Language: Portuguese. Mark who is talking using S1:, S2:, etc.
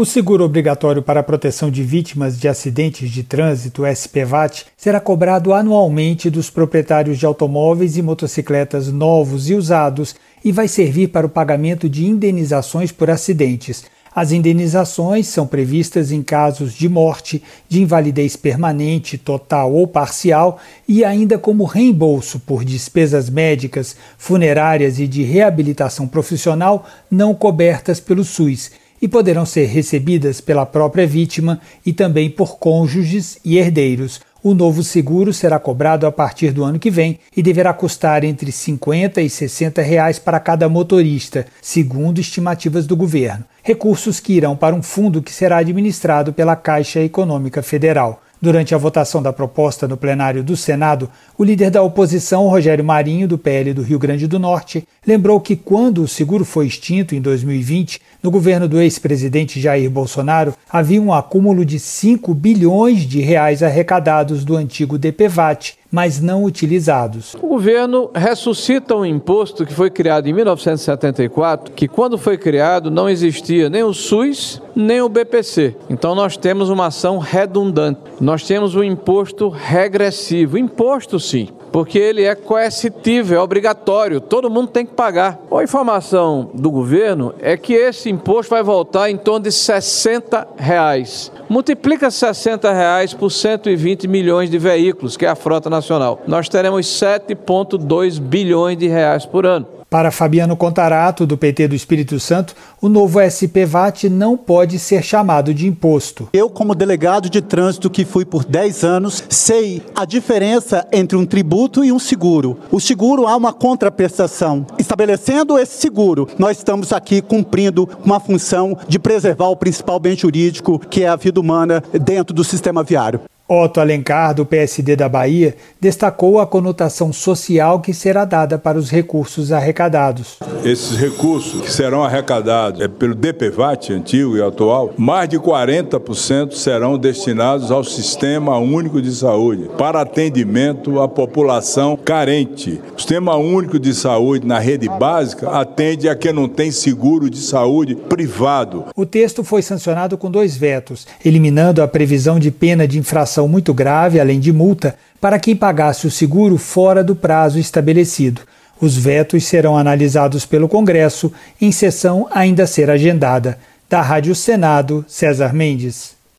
S1: O seguro obrigatório para a proteção de vítimas de acidentes de trânsito, SPVAT, será cobrado anualmente dos proprietários de automóveis e motocicletas novos e usados e vai servir para o pagamento de indenizações por acidentes. As indenizações são previstas em casos de morte, de invalidez permanente, total ou parcial e ainda como reembolso por despesas médicas, funerárias e de reabilitação profissional não cobertas pelo SUS e poderão ser recebidas pela própria vítima e também por cônjuges e herdeiros. O novo seguro será cobrado a partir do ano que vem e deverá custar entre R$ 50 e R$ 60 para cada motorista, segundo estimativas do governo. Recursos que irão para um fundo que será administrado pela Caixa Econômica Federal. Durante a votação da proposta no plenário do Senado, o líder da oposição, Rogério Marinho, do PL do Rio Grande do Norte, lembrou que quando o seguro foi extinto em 2020, no governo do ex-presidente Jair Bolsonaro, havia um acúmulo de 5 bilhões de reais arrecadados do antigo DPVAT, mas não utilizados.
S2: O governo ressuscita um imposto que foi criado em 1974, que quando foi criado não existia nem o SUS, nem o BPC. Então nós temos uma ação redundante. Nós temos um imposto regressivo. Imposto sim, porque ele é coercitivo, é obrigatório, todo mundo tem que pagar. A informação do governo é que esse imposto vai voltar em torno de R$ 60. Multiplica R$ 60 por 120 milhões de veículos, que é a frota nacional. Nós teremos 7,2 bilhões de reais por ano.
S1: Para Fabiano Contarato, do PT do Espírito Santo, o novo SPVAT não pode ser chamado de imposto.
S3: Eu, como delegado de trânsito que fui por 10 anos, sei a diferença entre um tributo e um seguro. O seguro há uma contraprestação. Estabelecendo esse seguro, nós estamos aqui cumprindo uma função de preservar o principal bem jurídico, que é a vida humana dentro do sistema viário.
S1: Otto Alencar, do PSD da Bahia, destacou a conotação social que será dada para os recursos arrecadados.
S4: Esses recursos que serão arrecadados pelo DPVAT antigo e atual, mais de 40% serão destinados ao Sistema Único de Saúde, para atendimento à população carente. O Sistema Único de Saúde na rede básica atende a quem não tem seguro de saúde privado.
S1: O texto foi sancionado com 2 vetos, eliminando a previsão de pena de infração muito grave, além de multa, para quem pagasse o seguro fora do prazo estabelecido. Os vetos serão analisados pelo Congresso em sessão ainda a ser agendada. Da Rádio Senado, César Mendes.